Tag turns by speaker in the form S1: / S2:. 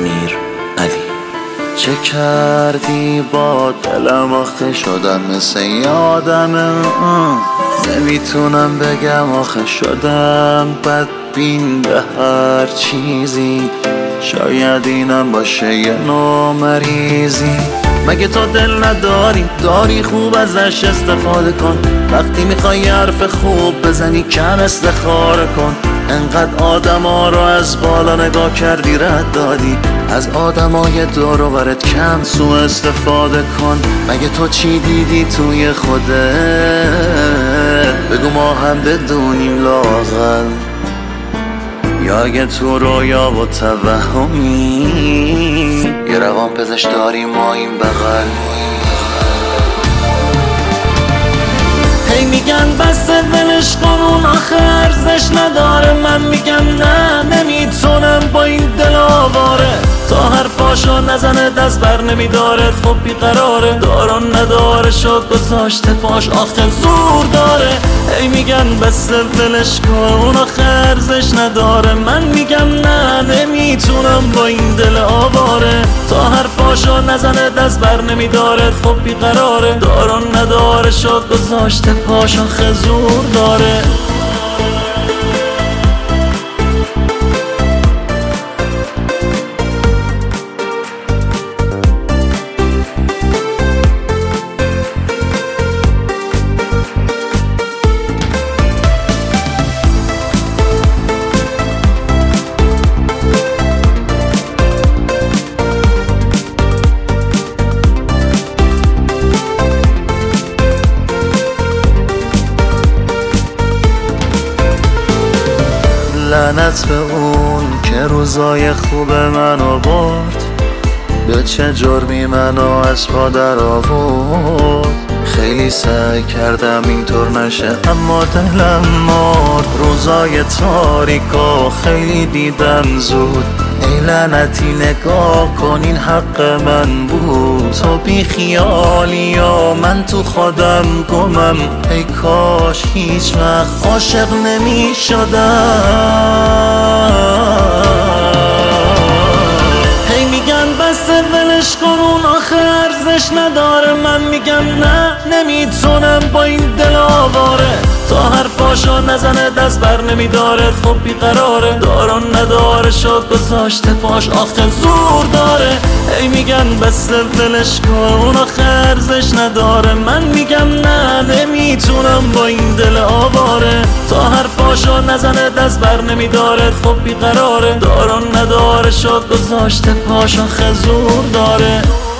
S1: امیر علی.
S2: چه کردی با دلم آخه شدم مثل یادمه، نمیتونم بگم آخه شدم بدبین به هر چیزی، شاید اینم باشه یه نوع مریضی. مگه تو دل نداری؟ داری خوب ازش استفاده کن، وقتی میخوای حرف خوب بزنی کم استخاره کن. انقدر آدما رو از بالا نگاه کردی رد دادی، از آدمای دور و برت کم سوء استفاده کن. مگه تو چی دیدی توی خودت؟ بگو ما هم بدونیم لااقل، یا اگه تو رویا و توهمی یه روان پزشک داریم ما این بغل. هی میگن بسته ولش کن اون آخه ارزش نداره، من میگم نه نمیتونم با این دل آواره. تا حرفاشو نزنه دست بر نمیداره، خب بیقراره داران نداره شد گذاشته پاش آخه زور داره. هی میگن بسته ولش کن اون آخه ارزش نداره، من میگم نه نمیتونم با این دل آواره. تا حرفاشو نزنه دست بر نمیداره، خب بیقراره داران نداره شد گذاشته پاش آخه زور داره. لعنت به اون که روزای خوب منو برد، به چه جرمی منو از پا در آورد. خیلی سعی کردم اینطور نشه اما دلم مرد. روزای تاریکو خیلی دیدم زود، ای لعنتی نگاه کن این حق من بود. تو بی خیالی و من تو خودم گمم، ای کاش هیچ وقت عاشق نمی شدم. هی میگن بسته ولش کن اون آخه ارزش نداره، من میگم نه نمیتونم با این دل آواره. تا حرفاشو نزنه دست بر نمیداره، خب بیقراره داران نداره شد گذاشته پاش آخه زور داره. هی میگن بسته ولش کن اون آخه ارزش نداره، من میگم نه نمیتونم با این دل آواره. تا حرفاشو نزنه دست بر نمیداره، خب بیقراره داران نداره شد گذاشته پاش آخه زور داره.